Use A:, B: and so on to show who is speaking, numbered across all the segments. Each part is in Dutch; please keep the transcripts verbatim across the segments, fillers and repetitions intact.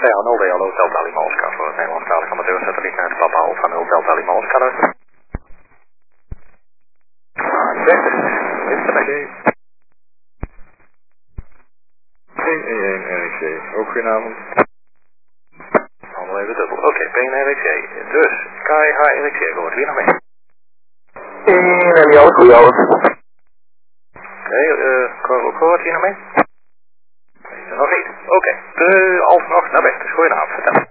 A: Ja, nul D L O Delta Lima Oscar voor het Nederlandstalige amateursatelliet naar het Papa Alpha nul Delta Lima Oscar. Zes, is er bij.
B: één één één R G, ook goedenavond.
A: Allemaal even dubbel. Oké, okay, P N R X J. Dus, K H R X J, wordt wie nog mee?
C: één en Jan, goedenavond.
A: Oké, okay, uh, Carlo Koort hier nog mee? Is er nog niet? Oké, okay. De alsnog naar weg, dus goedenavond, vertel.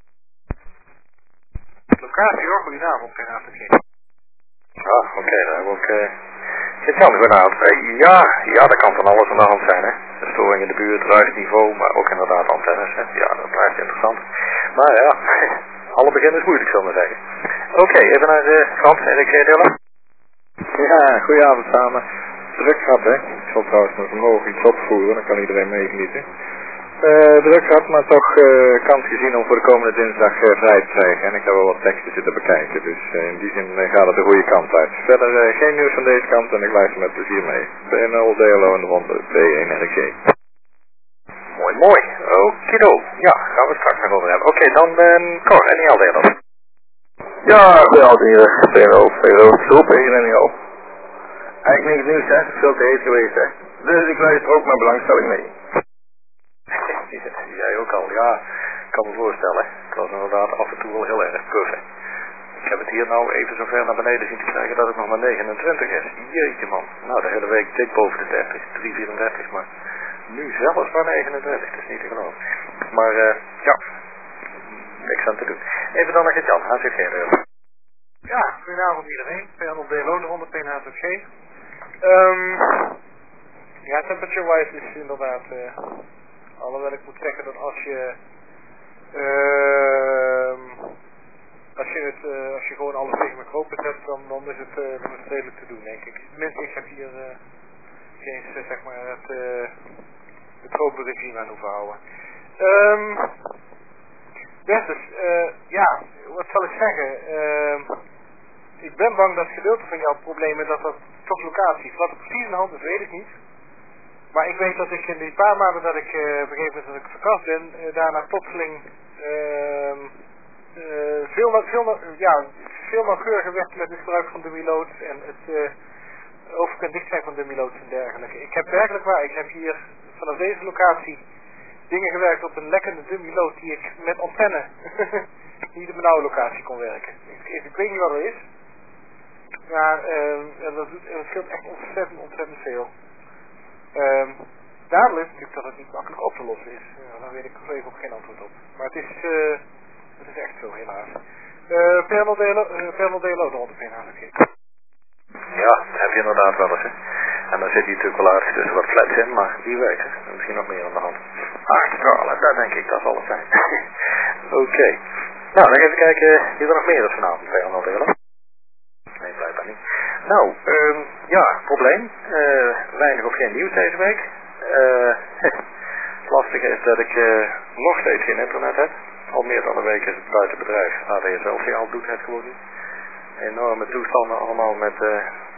D: Locatie hoor, goedenavond, P N R X J.
A: Ah, oké, okay, dan hebben we ook... Uh, Jan, goedenavond. Uh, ja, ja, dat kan van alles aan de hand zijn, hè. De storing in de buurt, ruisniveau, maar ook inderdaad antennes, hè. Ja, dat blijft interessant. Maar ja, alle begin is moeilijk, zal ik maar zeggen. Oké, okay, even naar uh, Frans, R X J delen.
B: Ja, goedenavond samen. Druk gehad, hè. Ik zal trouwens nog omhoog iets opvoeren, dan kan iedereen meegenieten. Uh, druk gehad, maar toch uh, kans gezien om voor de komende dinsdag uh, vrij te krijgen. En ik heb wel wat teksten zitten bekijken, dus uh, in die zin uh, gaat het de goede kant uit. Verder uh, geen nieuws van deze kant en ik luister met plezier mee. B nul D L O en de ronde B één R X J.
A: Mooi, mooi. Okido. Ja, gaan we straks nog over hebben. Oké, okay, dan uh, Cor, en niet al deel.
C: Ja, goedenavond hier. P N O, P N O, Schulp, één en Jan. Eigenlijk niks nieuws, hè. Het is veel te heet geweest, hè. Dus ik luister ook met belangstelling mee.
A: Jij ook al, ja. Ik kan me voorstellen. Het was inderdaad af en toe wel heel erg puffen. Ik heb het hier nou even zo ver naar beneden zien te krijgen dat het nog maar negenentwintig is. Jeetje man. Nou, de hele week dik boven de dertig. drie vierendertig, maar nu zelfs maar negenentwintig. Dat is niet te geloven. Maar uh, ja, niks aan te doen. Even dan naar Gert-Jan. H C G.
D: Ja, goedenavond iedereen. P N L D L O, de ronde P N H T G. Um, ja, temperature-wise is inderdaad... Uh, alhoewel ik moet zeggen dat als je... Uh, als je het, uh, als je gewoon alles tegen mijn knopen zet, dan, dan, is het, uh, dan is het redelijk te doen, denk ik. Tenminste, ik heb hier uh, geen eens, uh, zeg maar, het, uh, het tropenregime aan hoeven houden. Um, Bertus, uh, ja, wat zal ik zeggen? Uh, ik ben bang dat gedeelte van jouw problemen, dat dat toch locatie is. Wat er precies aan de hand is, weet ik niet. Maar ik weet dat ik in die paar maanden dat ik, uh, op een gegeven moment dat ik verkast ben, uh, daarna plotseling uh, uh, veel, veel, ja, veel nauwkeuriger werd met het gebruik van dummy loads en het uh, overkant dicht zijn van dummy loads en dergelijke. Ik heb werkelijk waar, ik heb hier vanaf deze locatie dingen gewerkt op een lekkende dummy load die ik met antenne niet op mijn oude locatie kon werken. Ik, ik weet niet wat er is, maar uh, dat, dat scheelt echt ontzettend, ontzettend veel. Um, Daarom is het natuurlijk dat het niet makkelijk op te lossen is. Ja, daar weet ik even ook geen antwoord op. Maar het is, uh, het is echt zo, helaas. Uh, P N L D L O, de ronde P N H T G.
A: Ja, dat heb je inderdaad wel eens, hè. En dan zit hij natuurlijk wel aardig tussen wat flats in, maar wie weet, hè. Misschien nog meer aan de hand. Aardstralen, daar denk ik, dat zal het zijn. Oké. Okay. Nou, dan even kijken wie er nog meer is vanavond, P N L D L O. Nee, blijkbaar niet. Nou, um, ja, probleem. Uh, weinig of geen nieuws deze week. Uh, het lastige is dat ik uh, nog steeds geen internet heb. Al meer dan een week is het buitenbedrijf A D S L al doet het gewoon niet. Enorme toestanden allemaal met uh,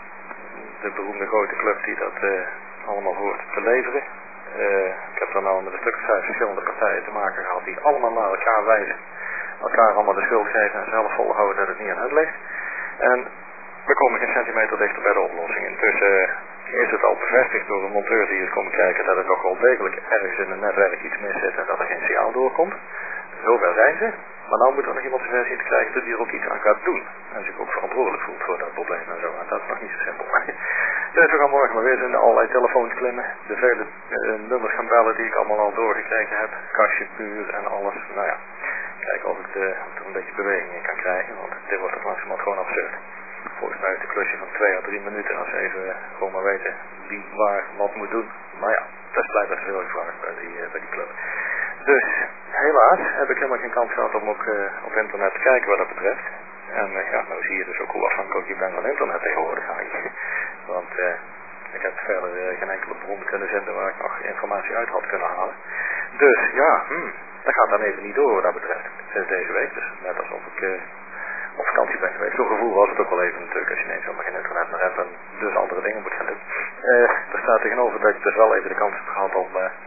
A: de beroemde grote club die dat uh, allemaal hoort te leveren. Uh, ik heb dan nou met een stuk of vijf verschillende partijen te maken gehad die allemaal naar elkaar wijzen. Elkaar allemaal de schuld geven en zelf volhouden dat het niet aan hun ligt. En we komen geen centimeter dichter bij de oplossing. Intussen is het al bevestigd door een monteur die is komen kijken dat er toch wel degelijk ergens in het netwerk iets mis zit en dat er geen signaal doorkomt. Zover zijn ze. Maar nou moet er nog iemand zover zien te krijgen dat hij er ook iets aan gaat doen. En zich ook verantwoordelijk voelt voor dat probleem en zo. En dat is nog niet zo simpel. Dus we gaan morgen maar weer in allerlei telefoons klimmen. De vele uh, nummers gaan bellen die ik allemaal al doorgekregen heb. Kastje puur en alles. Nou ja, kijken of ik, de, of er een beetje beweging in kan krijgen. Want dit wordt toch langzamerhand gewoon absurd. Volgens mij is het een klusje van twee à drie minuten als we even uh, gewoon maar weten wie waar wat moet doen. Maar ja, dat is blijkbaar veel gevraagd bij die, uh, bij die club. Dus helaas heb ik helemaal geen kans gehad om ook uh, op internet te kijken wat dat betreft. En uh, ja, nou zie je dus ook hoe afhankelijk je bent van internet tegenwoordig eigenlijk. Want uh, ik heb verder uh, geen enkele bron kunnen vinden waar ik nog informatie uit had kunnen halen. Dus ja, hmm, dat gaat dan even niet door wat dat betreft. Sinds deze week, dus net alsof ik uh, op vakantie ben geweest. Zo'n gevoel was het ook wel even natuurlijk als je ineens zomaar geen internet meer hebt en dus andere dingen moet gaan doen. Uh, er staat tegenover dat ik dus wel even de kans heb gehad om... Uh,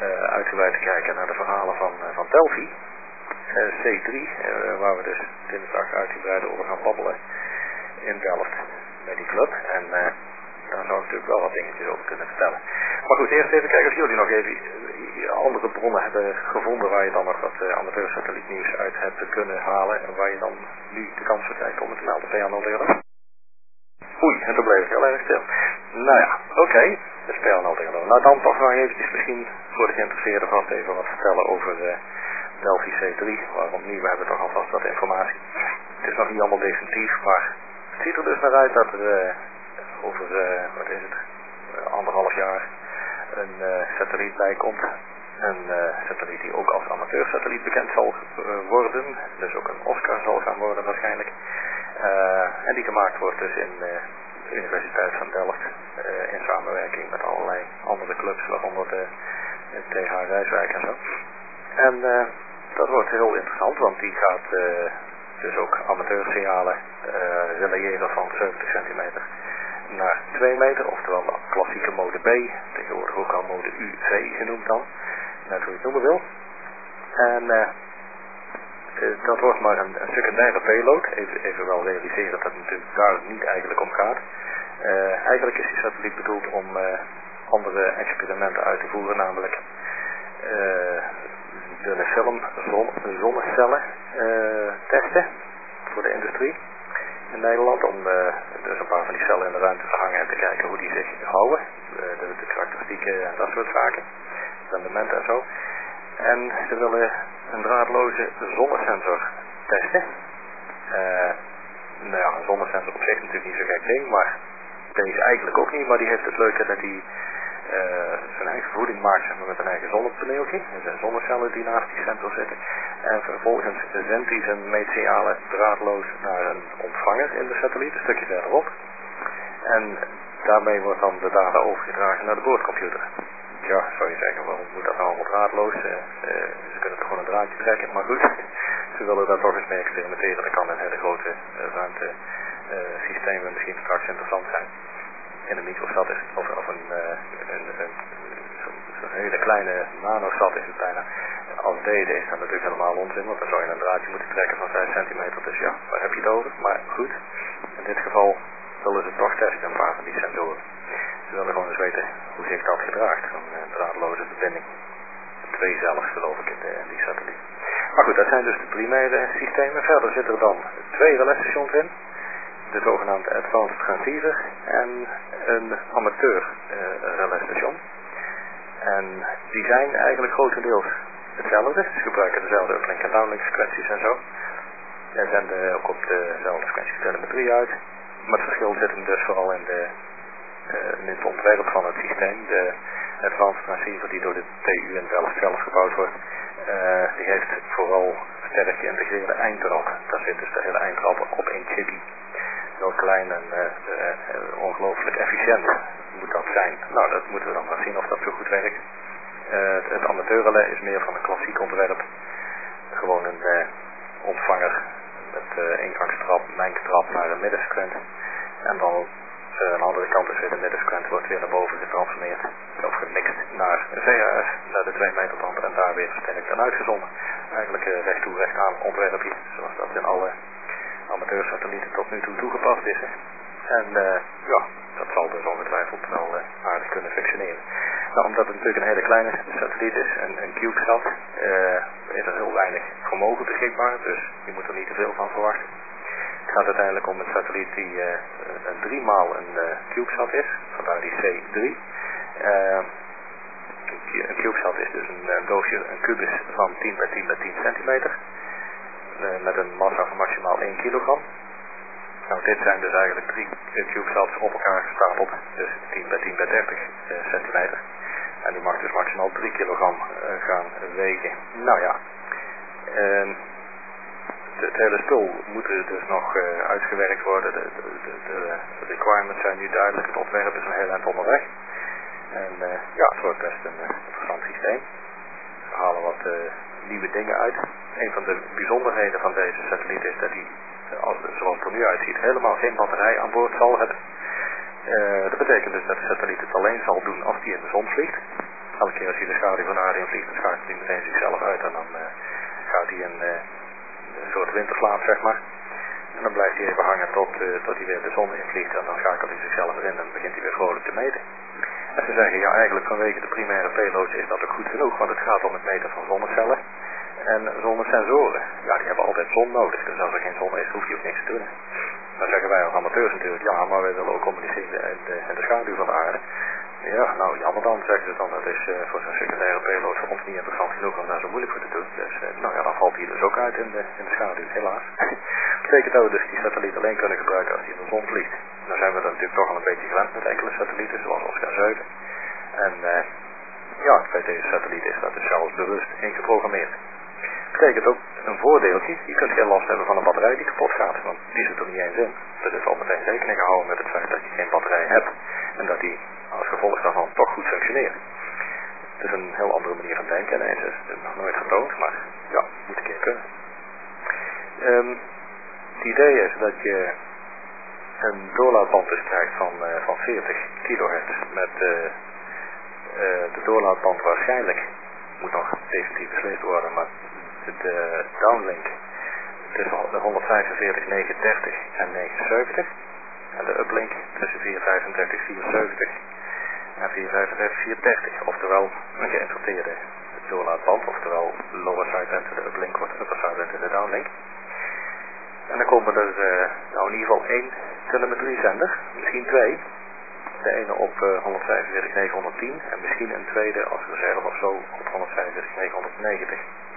A: uh, uitgebreid te kijken naar de verhalen van, uh, van Delphi. Uh, C drie, uh, waar we dus dinsdag uitgebreid over gaan babbelen in Delft bij die club. En uh, daar zou ik natuurlijk wel wat dingetjes over kunnen vertellen. Maar goed, eerst even kijken of jullie nog even andere bronnen hebben gevonden waar je dan nog wat uh, amateursatellietnieuws uit hebt kunnen halen. En waar je dan nu de kans voor krijgt om het te melden. P A nul tegen Oei, en toen bleef ik heel erg stil. Nou ja, oké. Okay. Dat is P A nul tegen Nou dan toch nog eventjes misschien voor de geïnteresseerden vast even wat vertellen over uh, Delphi C drie. Waarom nu? We hebben toch alvast wat informatie. Het is nog niet allemaal definitief, maar het ziet er dus naar uit dat er uh, over, uh, wat is het, uh, anderhalf jaar een uh, satelliet bij komt. Een uh, satelliet die ook als amateursatelliet bekend zal uh, worden. Dus ook een Oscar zal gaan worden waarschijnlijk. Uh, en die gemaakt wordt dus in uh, de Universiteit van Delft. Uh, in samenwerking met allerlei andere clubs, waaronder de, de T H Rijswijk en zo. En uh, dat wordt heel interessant, want die gaat uh, dus ook amateursignalen uh, relayeren van zeventig centimeter naar twee meter, oftewel de klassieke mode B, tegenwoordig ook al mode U V genoemd dan, net hoe je het noemen wil. En uh, uh, dat wordt maar een, een secundaire payload, even, even wel realiseren dat het natuurlijk daar niet eigenlijk om gaat. Uh, eigenlijk is die satelliet bedoeld om uh, andere experimenten uit te voeren, namelijk uh, de film zon, zonnecellen uh, testen voor de industrie in Nederland, om uh, dus een paar van die cellen in de ruimte te hangen en te kijken hoe die zich houden, uh, de, de karakteristieken en dat soort zaken, rendementen en zo. En ze willen een draadloze zonnesensor testen. Uh, nou ja, een zonnesensor op zich natuurlijk niet zo gek ding, maar deze eigenlijk ook niet, maar die heeft het leuke dat hij uh, zijn eigen voeding maakt, zeg maar, met een eigen zonnepaneeltje. Er zijn zonnecellen die naast die sensor zitten. En vervolgens zendt hij zijn meetsignalen draadloos naar een ontvanger in de satelliet, een stukje verderop. En daarmee wordt dan de data overgedragen naar de boordcomputer. Ja, zou je zeggen, waarom moet dat nou allemaal draadloos? Uh, uh, ze kunnen toch gewoon een draadje trekken, maar goed. Ze willen daar toch eens mee experimenteren. Dat kan een hele grote uh, ruimte uh, systemen misschien straks interessant zijn. In een microsat is het, of, of een, uh, een, een zo'n zo hele kleine nanosat is het bijna. Als deze is dat natuurlijk helemaal onzin, want dan zou je een draadje moeten trekken van vijf centimeter. Dus ja, waar heb je het over? Maar goed, in dit geval willen ze toch testen, een paar van die sensoren. Ze willen gewoon eens weten hoe zich dat gedraagt, een uh, draadloze verbinding. Twee zelfs geloof ik in, de, in die satelliet. Maar goed, dat zijn dus de primaire systemen. Verder zitten er dan twee relaisstations in. De zogenaamde Advanced Transceiver en een amateur uh, relaisstation. En die zijn eigenlijk grotendeels hetzelfde. Ze gebruiken dezelfde uplink en downlink frequenties en zo. En zenden ook op dezelfde frequentietelemetrie uit. Maar het verschil zit hem dus vooral in, de, uh, in het ontwerp van het systeem. De Advanced Transceiver die door de T U in Delft zelf gebouwd wordt. Uh, die heeft vooral sterk geïntegreerde eindtrap. Daar zit dus de hele eindtrap op één chipje. Heel klein en uh, uh, ongelooflijk efficiënt moet dat zijn. Nou, dat moeten we dan maar zien of dat zo goed werkt. Uh, het, het amateurrelais is meer van een klassiek ontwerp. Gewoon een uh, ontvanger met uh, ingangstrap, mijntrap naar een middenfrequent. En dan uh, aan de andere kant is weer de middenfrequent wordt weer naar boven getransformeerd. Of gemixt naar een V H F, naar de twee meter band en daar weer versterkt en uitgezonden. Eigenlijk uh, recht toe recht aan ontwerpje, zoals dat in alle amateursatellieten tot nu toe toegepast is. En uh, ja, dat zal dus ongetwijfeld wel uh, aardig kunnen functioneren. Nou, omdat het natuurlijk een hele kleine satelliet is, een, een CubeSat, uh, is er heel weinig vermogen beschikbaar, dus je moet er niet te veel van verwachten. Het gaat uiteindelijk om een satelliet die uh, een driemaal een uh, CubeSat is, vandaar die C drie. Uh, een CubeSat is dus een, een doosje, een kubus van tien bij tien bij tien centimeter. Uh, met een massa van maximaal één kilogram. Nou, dit zijn dus eigenlijk drie CubeSats op elkaar gestapeld, dus tien bij tien bij dertig uh, centimeter. En die mag dus maximaal drie kilogram uh, gaan wegen. Nou ja, uh, het hele spul moet dus nog uh, uitgewerkt worden. De, de, de, de requirements zijn nu duidelijk, het ontwerp is een heel eind onderweg. En uh, ja, het wordt best een uh, interessant systeem. We halen wat uh, nieuwe dingen uit. Een van de bijzonderheden van deze satelliet is dat hij, als, zoals het er nu uitziet, helemaal geen batterij aan boord zal hebben. Uh, dat betekent dus dat de satelliet het alleen zal doen als die in de zon vliegt. elke keer als hij de schaduw van de aarde invliegt, dan schakelt hij meteen zichzelf uit en dan uh, gaat hij in uh, een soort winterslaap, zeg maar. En dan blijft hij even hangen tot, uh, tot hij weer de zon invliegt en dan schakelt hij zichzelf erin en dan begint hij weer vrolijk te meten. En ze zeggen, ja eigenlijk vanwege de primaire payloads is dat ook goed genoeg, want het gaat om het meten van zonnecellen en zonnesensoren. Ja, die hebben altijd zon nodig, dus als er geen zon is, hoef je ook niks te doen. Dan zeggen wij als amateurs natuurlijk, ja, maar wij willen ook communiceren in de, in de schaduw van de aarde. Ja, nou jammer dan, zeggen ze dan, dat is uh, voor zo'n secundaire payload voor ons niet interessant genoeg om daar zo moeilijk voor te doen. Dus uh, nou ja, dan valt hij dus ook uit in de, in de schaduw, helaas. Dat betekent dat we dus die satelliet alleen kunnen gebruiken als die in de zon vliegt. Dan zijn we dan natuurlijk toch al een beetje gewend met enkele satellieten, zoals Oscar zeven. En uh, ja, bij deze satelliet is dat dus zelfs bewust ingeprogrammeerd. Dat betekent ook een voordeeltje, je kunt geen last hebben van een batterij die kapot gaat, want die zit er niet eens in. Dus er is al meteen rekening gehouden met het feit dat je geen batterij hebt en dat die als gevolg daarvan toch goed functioneert. Het is een heel andere manier van denken en eens is het nog nooit getoond, maar ja, moet een keer kunnen. Um, het idee is dat je een doorlaatband dus krijgt van, uh, van veertig kilohertz met uh, uh, de doorlaatband waarschijnlijk, moet nog definitief beslist worden, maar de downlink tussen de honderdvijfenveertig negenhonderddertig en negenenzeventig en de uplink tussen vierhonderdvijfendertig vierenzeventig en vierhonderdvijfendertig vierhonderddertig, oftewel een geïnverteerde doorlaatband, oftewel lower sideband in de uplink wordt upper sideband in de downlink. En dan komen er uh, nou in ieder geval één telemetriezender, misschien twee. De ene op uh, honderdvijfenveertig negenhonderdtien en misschien een tweede als reserve of zo op honderdvijfenveertig negenhonderdnegentig.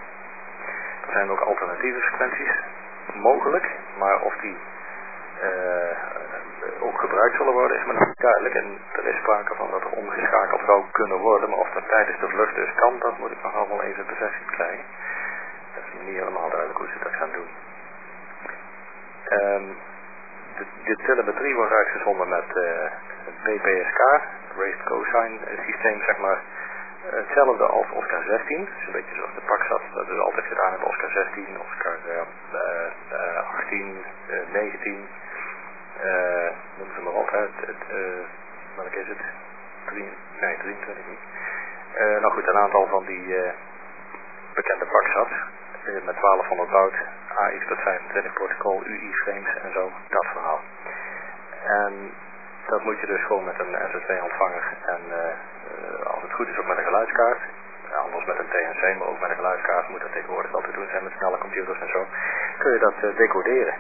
A: Er zijn ook alternatieve frequenties mogelijk, maar of die uh, ook gebruikt zullen worden is me nog niet duidelijk. En er is sprake van dat er omgeschakeld zou kunnen worden, maar of dat tijdens de vlucht dus kan, dat moet ik nog allemaal even bevestigd krijgen. Dat is niet helemaal duidelijk hoe ze dat gaan doen. Um, de, de telemetrie wordt uitgezonden met uh, het B P S K, Raised Cosine systeem, zeg maar. Hetzelfde als Oscar zestien, dus een beetje zoals de Paxat, dat is altijd gedaan met Oscar zestien, Oscar uh, uh, achttien, uh, negentien, uh, noem ze maar op, het, het, uh, welke is het? drie, nee, drieëntwintig niet. Uh, nou goed, een aantal van die uh, bekende Paxat, uh, met twaalfhonderd baud, A X tot vijfentwintig protocol, U I frames en zo, dat verhaal. En dat moet je dus gewoon met een S S B ontvanger en uh, uh, als het goed is ook met een geluidskaart. Ja, anders met een T N C, maar ook met een geluidskaart moet dat tegenwoordig wel te doen zijn met snelle computers en zo. Kun je dat uh, decoderen.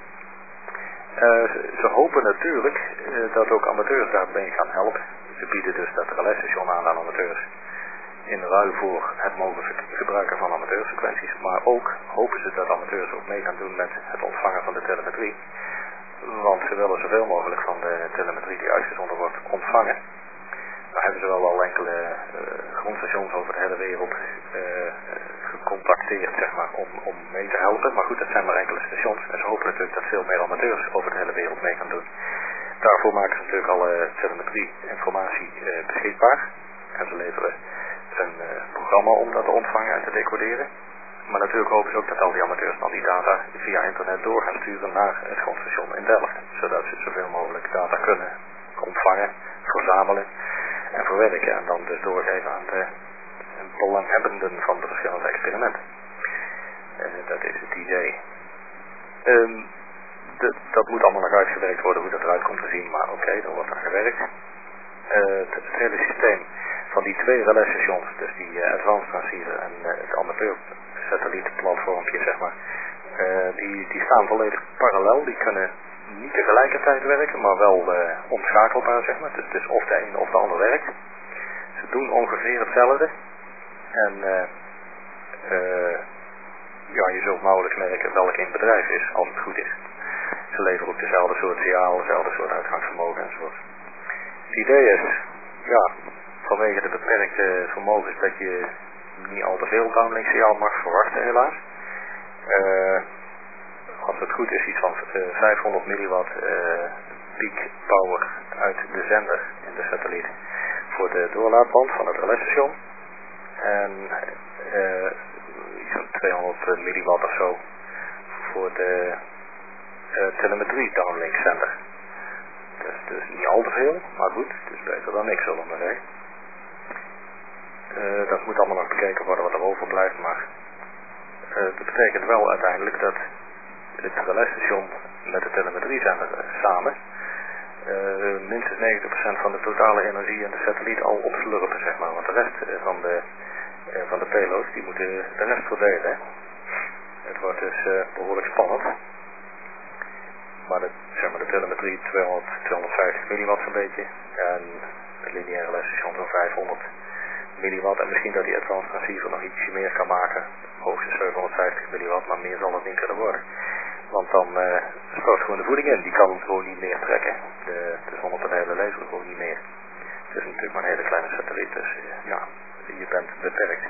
A: Uh, ze, ze hopen natuurlijk uh, dat ook amateurs daarbij gaan helpen. Ze bieden dus dat relais-station aan aan amateurs in ruil voor het mogen gebruiken van amateurfrequenties. Maar ook hopen ze dat amateurs ook mee gaan doen met het ontvangen van de telemetrie. Want ze willen zoveel mogelijk van de telemetrie die uitgezonden wordt ontvangen. Daar hebben ze wel al enkele uh, grondstations over de hele wereld uh, gecontacteerd, zeg maar, om, om mee te helpen. Maar goed, dat zijn maar enkele stations. En ze hopen natuurlijk dat veel meer amateurs over de hele wereld mee gaan doen. Daarvoor maken ze natuurlijk alle telemetrie-informatie uh, beschikbaar. En ze leveren een uh, programma om dat te ontvangen en te decoderen. Maar natuurlijk hopen ze ook dat al die amateurs dan die data via internet door gaan sturen naar het grondstation in Delft. Zodat ze zoveel mogelijk data kunnen ontvangen, verzamelen en verwerken. En dan dus doorgeven aan de belanghebbenden van de verschillende experimenten. Uh, dat is het idee. Um, de, dat moet allemaal nog uitgewerkt worden hoe dat eruit komt te zien, maar oké, okay, daar wordt aan gewerkt. Uh, het, het hele systeem van die twee relaisstations, dus die uh, advanced transceiver en uh, het amateur satellietplatformpje, zeg maar, uh, die, die staan volledig parallel. Die kunnen niet tegelijkertijd werken, maar wel uh, omschakelbaar, zeg maar. Dus het is of de een of de ander werkt. Ze doen ongeveer hetzelfde. En uh, uh, ja, je zult nauwelijks merken welk een bedrijf is, als het goed is. Ze leveren ook dezelfde soort signaal, dezelfde soort uitgangsvermogen enzovoort. Het idee is, ja, vanwege de beperkte vermogens dat je niet al te veel downlink signaal mag verwachten, helaas. Uh, als het goed is, iets van uh, vijfhonderd milliwatt uh, peak power uit de zender in de satelliet voor de doorlaatband van het relaisstation. En uh, iets van tweehonderd milliwatt of zo voor de uh, telemetrie downlink zender. Dat is dus niet al te veel, maar goed, het is beter dan niks, zullen we maar zeggen. Uh, dat moet allemaal nog bekeken worden wat er overblijft, maar uh, dat betekent wel uiteindelijk dat het relais-station met de telemetriezender samen uh, minstens negentig procent van de totale energie in de satelliet al opslurpen, zeg maar. Want de rest uh, van de, uh, van de payloads, die moeten de rest verdelen. Hè. Het wordt dus uh, behoorlijk spannend. Maar de, zeg maar, de telemetrie tweehonderd, tweehonderdvijftig milliwatt zo'n beetje. En het lineaire relais-station zo'n vijfhonderd milliwatt. En misschien dat die advanced transceiver nog ietsje meer kan maken. Hoogstens zevenhonderdvijftig milliwatt, maar meer zal het niet kunnen worden. Want dan uh, stort gewoon de voeding in. Die kan gewoon niet meer trekken. De, de zonnepanelen leveren gewoon niet meer. Het is natuurlijk maar een hele kleine satelliet. Dus uh, ja, je bent beperkt.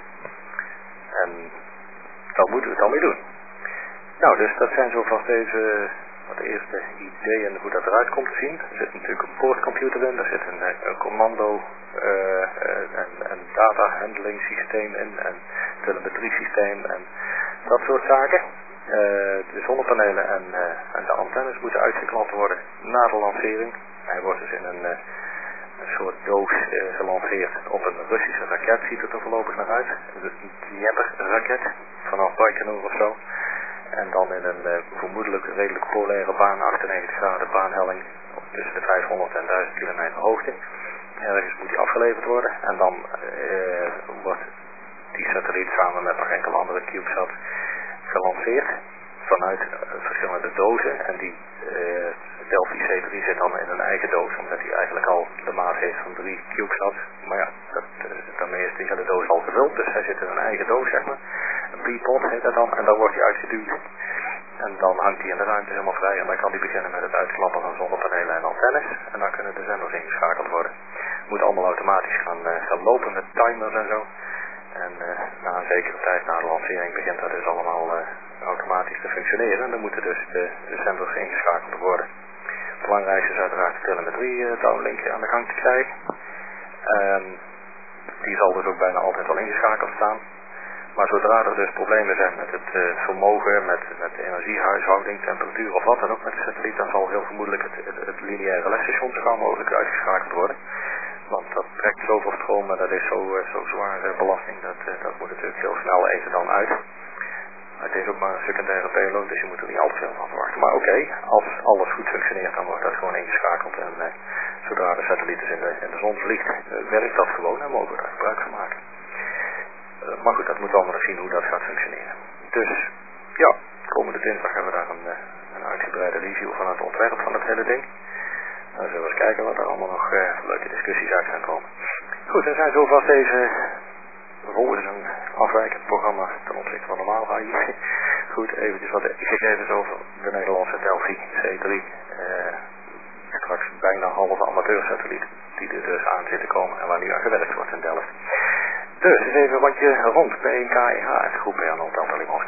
A: En daar moeten we het dan mee doen. Nou, dus dat zijn zo vast even wat de eerste ideeën hoe dat eruit komt te zien. Er zit natuurlijk een poortcomputer in. Er zit een, een commando uh, uh, en een data handling systeem in. En telemetriesysteem en dat soort zaken. Uh, de zonnepanelen en, uh, en de antennes moeten uitgeklapt worden na de lancering. Hij wordt dus in een, uh, een soort doos uh, gelanceerd op een Russische raket, ziet het er voorlopig naar uit. Een Dnieper-raket vanaf Baikonur of zo. En dan in een uh, vermoedelijk redelijk polaire baan, achtennegentig graden baanhelling, tussen de vijfhonderd en duizend kilometer hoogte. Ergens moet die afgeleverd worden en dan uh, wordt die satelliet samen met nog enkele andere CubeSats gelanceerd vanuit uh, verschillende dozen. En die uh, Delphi C drie zit dan in een eigen doos, omdat hij eigenlijk al de maat heeft van drie CubeSats. Maar ja, dat, uh, daarmee is die hele doos al gevuld, dus hij zit in een eigen doos, zeg maar. Een P-pot heet dat dan, en dan wordt hij uitgeduwd. En dan hangt hij in de ruimte helemaal vrij en dan kan hij beginnen met het uitklappen van zonnepanelen en antennes. En dan kunnen de zenders ingeschakeld worden. Het moet allemaal automatisch gaan, uh, gaan lopen met timers en zo. En uh, na een zekere tijd na de lancering begint dat dus allemaal uh, automatisch te functioneren. En dan moeten dus de, de zenders ingeschakeld worden. Het belangrijkste is uiteraard de telemetrie uh, downlink aan de gang te krijgen. Um, die zal dus ook bijna altijd al ingeschakeld staan. Maar zodra er dus problemen zijn met het uh, vermogen, met, met de energiehuishouding, temperatuur of wat dan ook met de satelliet, dan zal heel vermoedelijk het, het, het lineaire relais-station zo gauw mogelijk uitgeschakeld worden. Want dat trekt zoveel stroom en dat is zo, uh, zo zware belasting, dat, uh, dat moet natuurlijk heel snel eten dan uit. Het is ook maar een secundaire payload, dus je moet er niet al te veel van verwachten. Maar oké, okay, als alles goed functioneert, dan wordt dat gewoon ingeschakeld. En uh, zodra de satelliet dus in de, in de zon vliegt, uh, werkt dat gewoon en mogen we daar gebruik van maken. Uh, maar goed, dat moeten we allemaal zien hoe dat gaat functioneren. Dus ja, komende dinsdag hebben we daar een, een uitgebreide review van het ontwerp van het hele ding. Dan zullen we eens kijken wat er allemaal nog uh, leuke discussies uit gaan komen. Goed, er zijn zo vast deze volgens een afwijkend programma ten opzichte van normaal H I. Goed, eventjes wat gegevens over de Nederlandse Delphi C drie. Uh, straks bijna halve amateursatelliet die er dus aan zitten komen en waar nu aan gewerkt wordt in Delft. Dus eens even wat je rond bij een K E H groep B nul Delta Lima.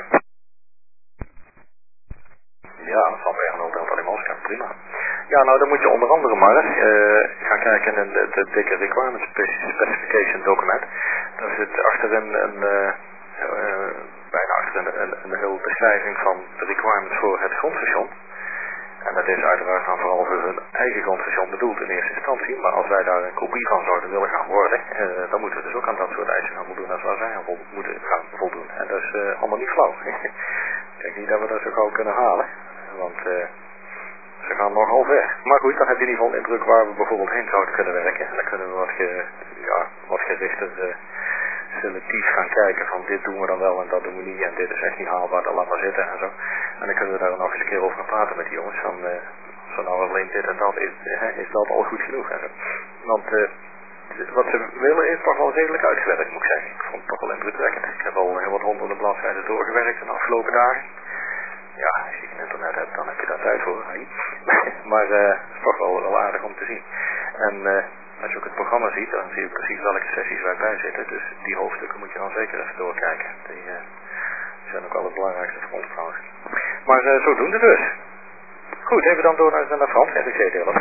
A: Ja, van B nul Delta Lima, prima. Ja, nou dan moet je onder andere maar uh, gaan kijken in het de, de dikke requirements specification document. Daar zit achterin een, uh, uh, bijna achterin een, een, een hele beschrijving van de requirements voor het grondstation. En dat is uiteraard dan vooral voor hun eigen grondstation bedoeld in eerste instantie. Maar als wij daar een kopie van zouden willen gaan worden, uh, dan moeten we dus ook aan dat soort eisen gaan voldoen als waar zij aan vol moeten gaan voldoen. En dat is uh, allemaal niet flauw. Ik denk niet dat we dat zo gauw kunnen halen. Want uh, ze gaan nogal ver. Maar goed, dan heb je in ieder geval een indruk waar we bijvoorbeeld heen zouden kunnen werken. En dan kunnen we wat, ge, ja, wat gerichter uh, selectief gaan kijken van dit doen we dan wel en dat doen we niet. En dit is echt niet haalbaar, dan laat maar zitten en zo. En dan kunnen we daar nog eens een keer over gaan praten met die jongens. Van, uh, zo nou alleen dit en dat, is, uh, is dat al goed genoeg en zo. Want uh, wat ze willen is toch wel redelijk uitgewerkt, moet ik zeggen. Ik vond het toch wel indrukwekkend. Ik heb al heel wat honderden bladzijden doorgewerkt in de afgelopen dagen. Ja, als je geen internet hebt, dan heb je daar tijd voor. Maar uh, het is toch wel, wel aardig om te zien. En uh, als je ook het programma ziet, dan zie je precies welke sessies wij bij zitten. Dus die hoofdstukken moet je dan zeker even doorkijken. Die uh, zijn ook al het belangrijkste voor ons trouwens. Maar uh, zodoende dus. Goed, even dan door naar, naar Frans. Even ik deel.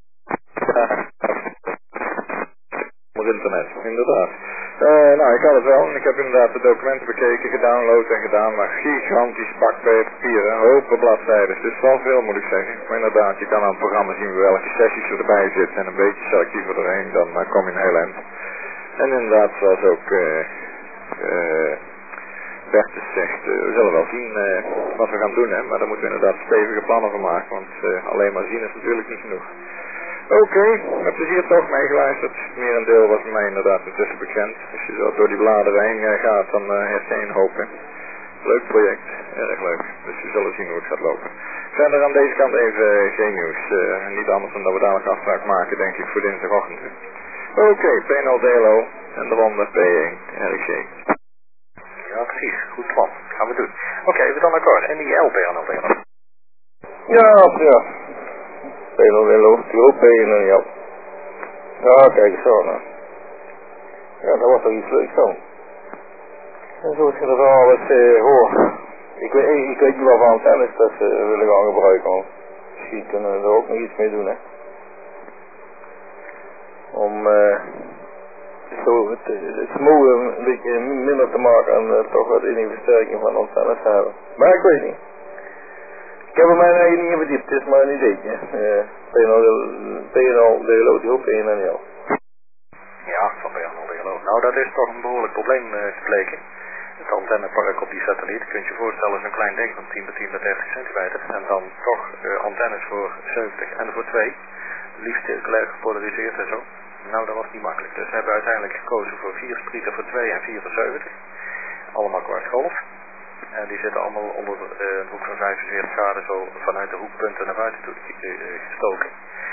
B: Op internet, inderdaad. Uh, nou, ik had het wel en ik heb inderdaad de documenten bekeken, gedownload en gedaan, maar gigantisch pak papier, een hoop bladzijden. Dus het is wel veel, moet ik zeggen. Maar inderdaad, je kan aan het programma zien welke sessies er erbij zitten en een beetje selectiever doorheen, dan uh, kom je een heel eind. En inderdaad, zoals ook uh, uh, Bertus zegt, uh, we zullen wel zien uh, wat we gaan doen, hè, maar daar moeten we inderdaad stevige plannen van maken, want uh, alleen maar zien is natuurlijk niet genoeg. Oké, okay, met plezier toch meegeluisterd. Merendeel was mij inderdaad intussen bekend. Als je zo door die bladeren heen uh, gaat, dan uh, heeft je een hoop, hè. Leuk project, erg leuk. Dus we zullen zien hoe het gaat lopen. Verder aan deze kant even uh, geen nieuws. Uh, niet anders dan dat we dadelijk afspraak maken, denk ik, voor dinsdagochtend. Oké, okay, P nul D L O en de ronde P één R G.
A: Ja, precies. Goed plan. Gaan we doen. Oké, okay, we dan akkoord. En die L P nul D L O.
C: Ja, ja. P nul D L O, P één ja. Ja, kijk eens zo nou. Ja, dat was toch iets leuks dan. En zo is het wel wat uh, hoor. Ik weet, ik weet niet wat voor antennes dat ze uh, willen gaan gebruiken, maar misschien kunnen we er ook nog iets mee doen, hè. Om uh, zo het, het smoe een beetje minder te maken en uh, toch wat in die versterking van antennes te hebben. Maar ik weet niet. Ik heb er mijn eigen niet in verdiept, het is maar een ideetje. Uh, P nul D L O, die ook één en jou.
A: Ja, van P nul D L O. Nou, dat is toch een behoorlijk probleem uh, gebleken. Het antennepark op die satelliet, je kunt je voorstellen, is een klein ding van tien bij tien bij dertig centimeter. En dan toch uh, antennes voor zeventig en voor twee. Liefst heel erg gepolariseerd en zo. Nou, dat was niet makkelijk. Dus we hebben uiteindelijk gekozen voor vier sprieten voor twee en vier voor zeventig. Allemaal kwartsgolf. En die zitten allemaal onder uh, een hoek van vijfenveertig graden zo vanuit de hoekpunten naar buiten toe uh, gestoken.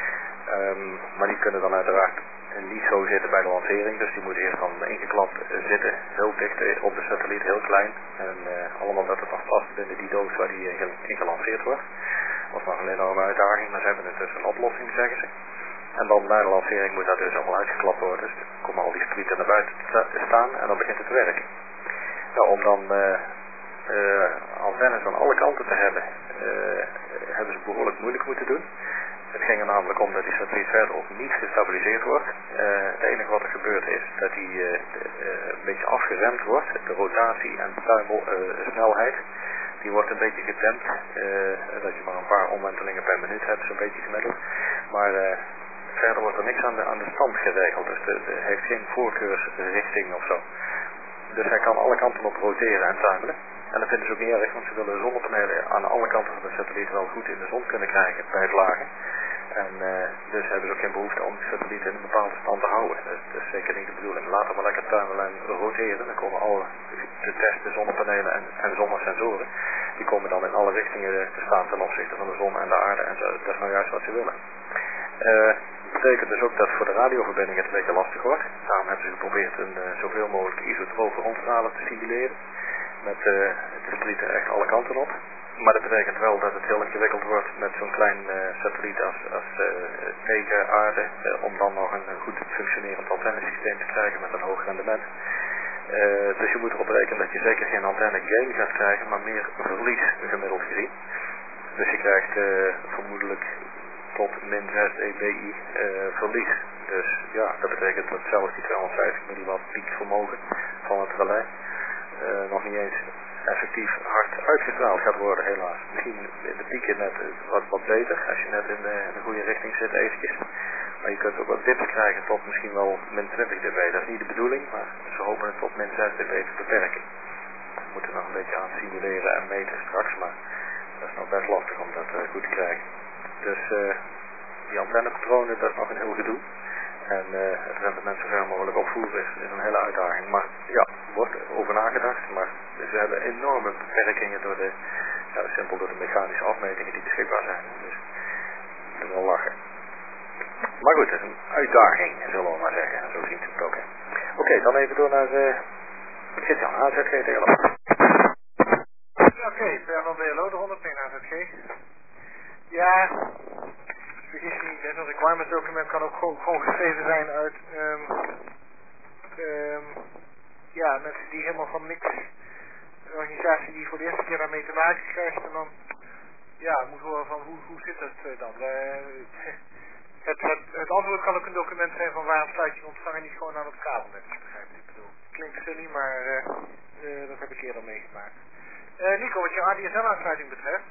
A: Um, maar die kunnen dan uiteraard niet zo zitten bij de lancering, dus die moeten eerst dan ingeklapt zitten, heel dicht op de satelliet, heel klein. En uh, allemaal dat het nog past binnen die doos waar die in gelanceerd wordt. Dat was nog een enorme uitdaging, maar ze hebben het dus een oplossing, zeggen ze. En dan na de lancering moet dat dus allemaal uitgeklapt worden, dus dan komen al die sprieten naar buiten te staan en dan begint het te werken. Nou, om dan uh, uh, antennes aan alle kanten te hebben, uh, hebben ze behoorlijk moeilijk moeten doen. Het ging er namelijk om dat die satelliet verder ook niet gestabiliseerd wordt. Uh, het enige wat er gebeurt is dat die uh, uh, een beetje afgeremd wordt. De rotatie en de tuimelsnelheid, uh, die wordt een beetje gedempt. Uh, dat je maar een paar omwentelingen per minuut hebt, zo'n beetje gemiddeld. Maar uh, verder wordt er niks aan de, aan de stand geregeld. Dus het heeft geen voorkeursrichting of zo. Dus hij kan alle kanten op roteren en tuimelen. En dat vinden ze ook niet erg, want ze willen de zonnepanelen aan alle kanten van de satelliet wel goed in de zon kunnen krijgen bij het lagen. En uh, dus hebben ze ook geen behoefte om de satelliet in een bepaalde stand te houden. Dus dat is zeker niet de bedoeling. Laten we lekker tuimelen en roteren. Dan komen alle te testen zonnepanelen en, en zonnesensoren. Die komen dan in alle richtingen te staan ten opzichte van de zon en de aarde. En zo, dat is nou juist wat ze willen. Uh, dat betekent dus ook dat voor de radioverbinding het een beetje lastig wordt. Daarom hebben ze geprobeerd een uh, zoveel mogelijk isotrope rondstralen te simuleren. Met uh, de satellieten echt alle kanten op. Maar dat betekent wel dat het heel ingewikkeld wordt met zo'n klein uh, satelliet als, als uh, tegen aarde. Uh, om dan nog een goed functionerend antennesysteem te krijgen met een hoog rendement. Uh, dus je moet erop rekenen dat je zeker geen antenne gain gaat krijgen, maar meer verlies gemiddeld gezien. Dus je krijgt uh, vermoedelijk tot min zes dBi uh, verlies. Dus ja, dat betekent dat zelfs die tweehonderdvijftig milliwatt piekvermogen van het relais uh, nog niet eens effectief hard uitgestraald gaat worden, helaas. Misschien in de pieken net wat, wat beter, als je net in de, in de goede richting zit eventjes. Maar je kunt ook wat dips krijgen tot misschien wel min twintig dB. Dat is niet de bedoeling, maar ze hopen het tot min zes dB te beperken. We moeten nog een beetje aan simuleren en meten straks, maar dat is nog best lastig om dat uh, goed te krijgen. Dus uh, die antennepatronen, dat is nog een heel gedoe. En uh, het rendement zo ver mogelijk opvoeren is, is een hele uitdaging. Maar ja, wordt over nagedacht. Maar ze hebben enorme beperkingen door de, ja, simpel door de mechanische afmetingen die beschikbaar zijn. Dus dat is wel lachen. Maar goed, het is een uitdaging, zullen we maar zeggen. En zo zien ze het ook. Oké, okay, dan even door naar de Christian, A Z G D L O.
D: Oké, okay, Bernard D L O, de honderdtien A Z G. Ja, vergis je niet, zo'n requirement document kan ook gewoon, gewoon geschreven zijn uit um, um, ja, mensen die helemaal van niks, een organisatie die voor de eerste keer daarmee te maken krijgt en dan ja, moet horen van hoe, hoe zit het uh, dan. Uh, het, het, het antwoord kan ook een document zijn van waarom sluit je een ontvanger niet gewoon aan het kabelnet, als je begrijpt wat ik bedoel. Klinkt silly, maar uh, uh, dat heb ik eerder meegemaakt. Uh, Nico, wat je A D S L-aansluiting betreft,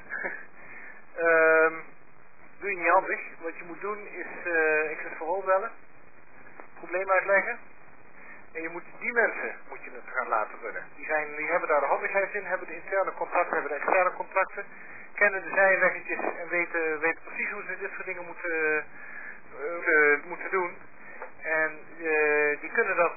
D: um, doe je niet handig. Wat je moet doen is uh, access for all bellen, probleem uitleggen En je moet die mensen moet je het gaan laten runnen. Die, zijn, die hebben daar de handigheid in, hebben de interne contracten, hebben de externe contracten, kennen de zijweggetjes en weten, weten precies hoe ze dit soort dingen moeten, uh, moeten doen. En uh, die kunnen dat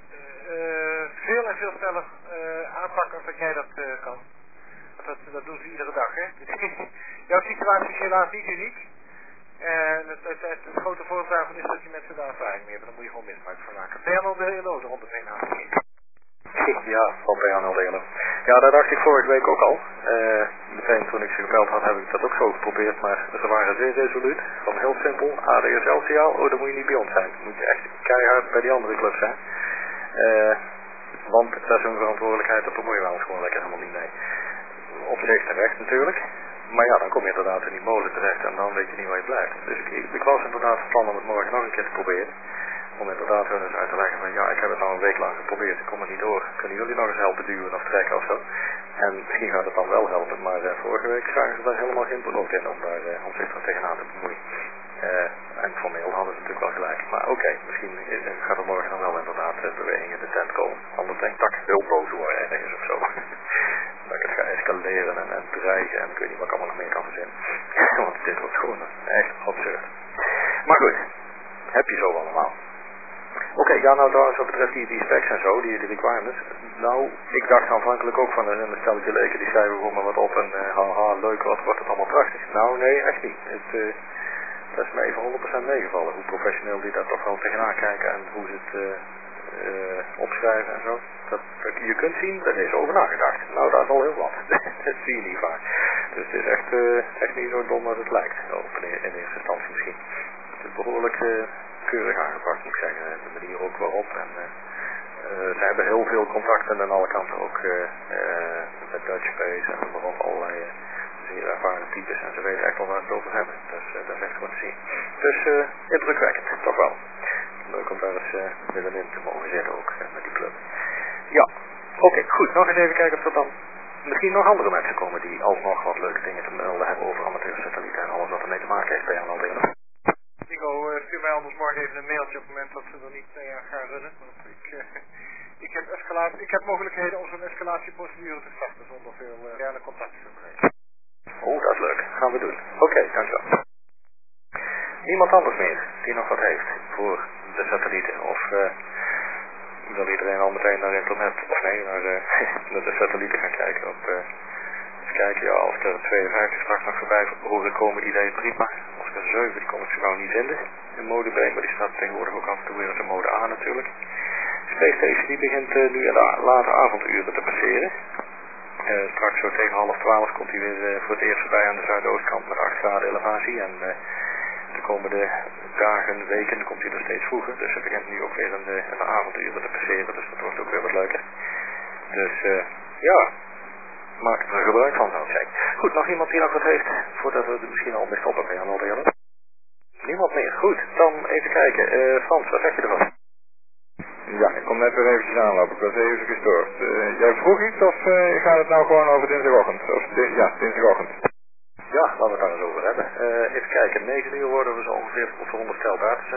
D: uh, veel en veel sneller uh, aanpakken als dat jij dat uh, kan. Dat, dat doen ze iedere dag, hè. Jouw situatie is helaas niet uniek. En het, het, het, het grote voordeel daarvan is dat die mensen daar ervaring mee hebben. Daar moet je gewoon misbruik van maken. Ben je al de hele ode rondheen aan het
A: Ja, van P N L delen. Ja, dat dacht ik vorige week ook al. Uh, meteen toen ik ze gemeld had, heb ik dat ook zo geprobeerd. Maar ze waren zeer resoluut. Van heel simpel. A D S L-signaal. Oh, dan moet je niet bij ons zijn. Dan moet je echt keihard bij die andere club zijn. Uh, want dat is hun verantwoordelijkheid. Daar bemoeien we ons gewoon lekker helemaal niet mee. Op zich terecht natuurlijk. Maar ja, dan kom je inderdaad in die molen terecht en dan weet je niet waar je blijft. Dus ik, ik, ik was inderdaad van plan om het morgen nog een keer te proberen. Om inderdaad hun eens uit te leggen van ja, ik heb het nou een week lang geprobeerd, ik kom er niet door. Kunnen jullie nog eens helpen duwen of trekken of zo? En misschien gaat het dan wel helpen, maar uh, vorige week zagen ze daar helemaal geen behoefte in om, daar, uh, om zich er tegenaan te bemoeien. Uh, en formeel hadden ze natuurlijk wel gelijk. Maar oké, okay, misschien is, gaat er morgen dan wel inderdaad uh, beweging in de tent komen. Anders denk ik dat ik heel boos word ergens of zo. Dat ik het ga escaleren en, en dreigen en ik weet niet wat ik allemaal nog meer kan verzinnen. Want dit wordt gewoon echt absurd. Maar goed, heb je zo allemaal. Oké, okay, ja nou trouwens wat betreft die, die specs en zo, die, die requirements. Nou, ik dacht aanvankelijk ook van een stelletje leken, die schrijven gewoon maar wat op en uh, haha, leuk, wat wordt het allemaal prachtig. Nou nee, echt niet. Het, uh, dat is me even honderd procent meegevallen, hoe professioneel die daar toch wel tegenaan kijken en hoe ze het uh, uh, opschrijven en zo. Dat, dat je kunt zien, daar is over nagedacht. Nou, dat is al heel wat. Dat zie je niet vaak. Dus het is echt, uh, echt niet zo dom als het lijkt. In, in eerste instantie misschien. Het is behoorlijk uh, keurig aangepakt, moet ik zeggen. De manier ook waarop. En, uh, uh, ze hebben heel veel contacten aan alle kanten ook uh, uh, met Dutch Space en waarop allerlei uh, zeer ervaren types. En ze weten echt wel waar ze het over hebben. Dus uh, dat is echt goed te zien. Dus uh, indrukwekkend, toch wel. Leuk om daar eens uh, middenin te mogen zitten ook uh, met die club. Ja, oké, okay, goed. Nog eens even kijken of er dan misschien nog andere mensen komen die alsnog wat leuke dingen te melden hebben over amateursatellieten en alles wat ermee te maken heeft bij hen al delen.
D: Nico, uh, stuur mij anders morgen even een mailtje op het moment dat ze er niet mee aan gaan runnen. Want ik, uh, ik, heb escalatie, ik heb mogelijkheden om zo'n escalatieprocedure te starten zonder veel uh, reale contacten te brengen.
A: Oh, dat is leuk. Gaan we doen. Oké, okay, dankjewel. Niemand anders meer die nog wat heeft voor de satellieten of... Uh, wil iedereen al meteen naar internet, of nee, naar, uh, naar de satellieten gaan kijken op, uh, eens kijken, ja, als er tweeënvijftig straks nog voorbij horen komen, idee prima. Als er zeven, die kon ik zo gauw niet vinden, in mode B, maar die staat tegenwoordig ook af en toe weer in de mode A natuurlijk. Space Station, die begint uh, nu in de late avonduren te passeren. Uh, straks zo tegen half twaalf komt hij weer uh, voor het eerst voorbij aan de zuidoostkant met acht graden elevatie en... Uh, de komende dagen, weken komt hij er steeds vroeger. Dus het begint nu ook weer in de, in de avonduren te passeren. Dus dat wordt ook weer wat leuker. Dus uh, ja, maak er gebruik van, zou ik zeggen. Goed, nog iemand die nog wat heeft? Voordat we er misschien al mee stoppen bij aan delen. Niemand meer. Goed, dan even kijken. Uh, Frans, wat zeg je ervan?
B: Ja, ik kom net weer eventjes aanlopen. Ik was even gestoord. Uh, jij vroeg iets of uh, gaat het nou gewoon over dinsdagochtend? Of, di ja, dinsdagochtend.
A: Ja, laten we het daar eens over hebben. Uh, even kijken, negen uur worden we zo ongeveer verondersteld daar te zijn.